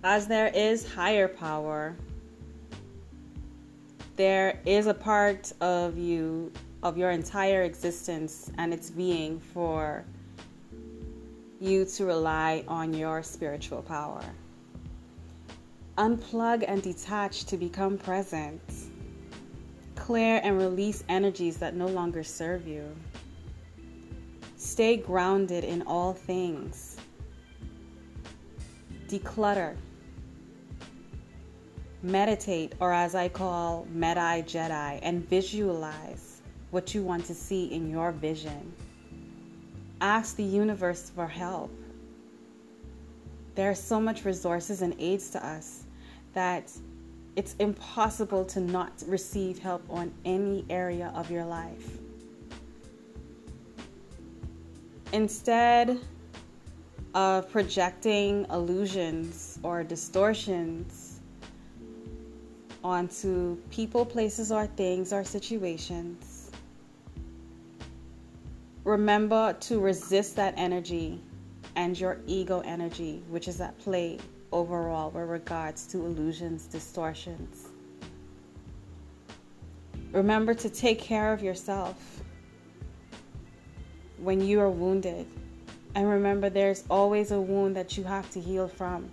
As there is higher power, there is a part of you, of your entire existence and its being, for you to rely on your spiritual power. Unplug and detach to become present. Clear and release energies that no longer serve you. Stay grounded in all things. Declutter. Meditate, or as I call Medi Jedi, and visualize what you want to see in your vision. Ask the universe for help. There are so much resources and aids to us that it's impossible to not receive help on any area of your life. Instead of projecting illusions or distortions onto people, places, or things or situations, remember to resist that energy and your ego energy, which is at play overall with regards to illusions, distortions. Remember to take care of yourself when you are wounded. And remember, there's always a wound that you have to heal from.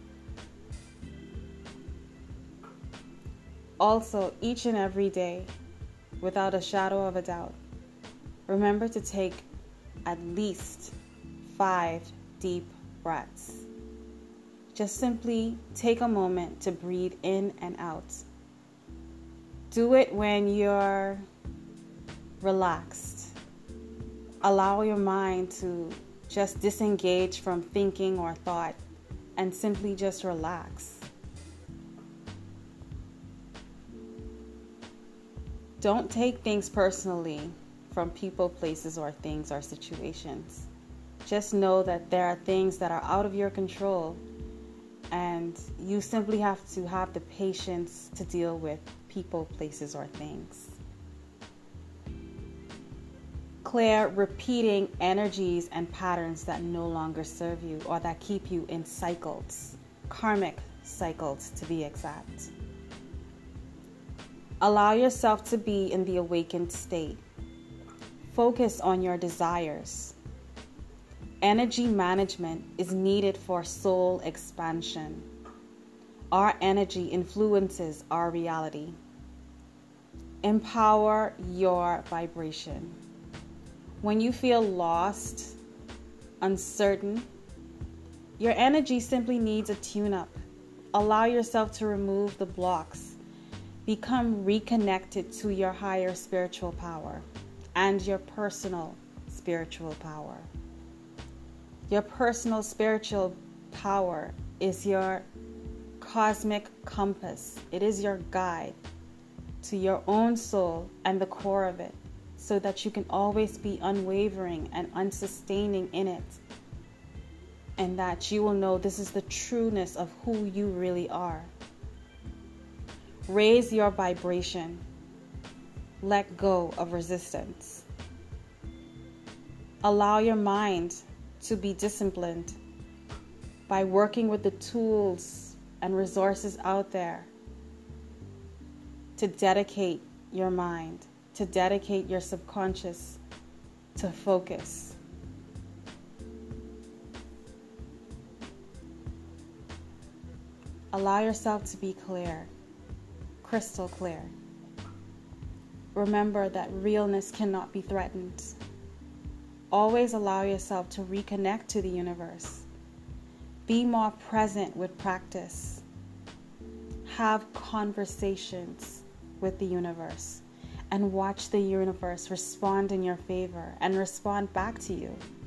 Also, each and every day, without a shadow of a doubt, remember to take at least 5 deep breaths. Just simply take a moment to breathe in and out. Do it when you're relaxed. Allow your mind to just disengage from thinking or thought and simply just relax. Don't take things personally from people, places, or things or situations. Just know that there are things that are out of your control, and you simply have to have the patience to deal with people, places, or things. Clear repeating energies and patterns that no longer serve you or that keep you in cycles, karmic cycles to be exact. Allow yourself to be in the awakened state. Focus on your desires. Energy management is needed for soul expansion. Our energy influences our reality. Empower your vibration. When you feel lost, uncertain, your energy simply needs a tune-up. Allow yourself to remove the blocks. Become reconnected to your higher spiritual power and your personal spiritual power. Your personal spiritual power is your cosmic compass. It is your guide to your own soul and the core of it, so that you can always be unwavering and unsustaining in it, and that you will know this is the trueness of who you really are. Raise your vibration. Let go of resistance. Allow your mind to be disciplined by working with the tools and resources out there to dedicate your mind, to dedicate your subconscious to focus. Allow yourself to be clear, crystal clear. Remember that realness cannot be threatened. Always allow yourself to reconnect to the universe. Be more present with practice. Have conversations with the universe and watch the universe respond in your favor and respond back to you.